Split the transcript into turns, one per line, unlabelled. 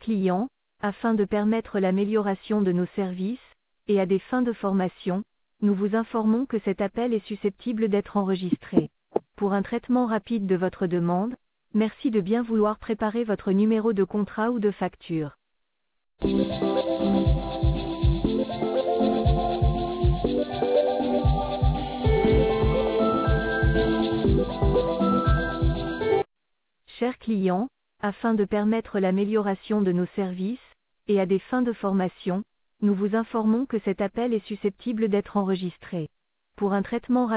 clients, afin de permettre l'amélioration de nos services, et à des fins de formation, nous vous informons que cet appel est susceptible d'être enregistré. Pour un traitement rapide de votre demande, merci de bien vouloir préparer votre numéro de contrat ou de facture. Chers clients, afin de permettre l'amélioration de nos services, et à des fins de formation, nous vous informons que cet appel est susceptible d'être enregistré. Pour un traitement rapide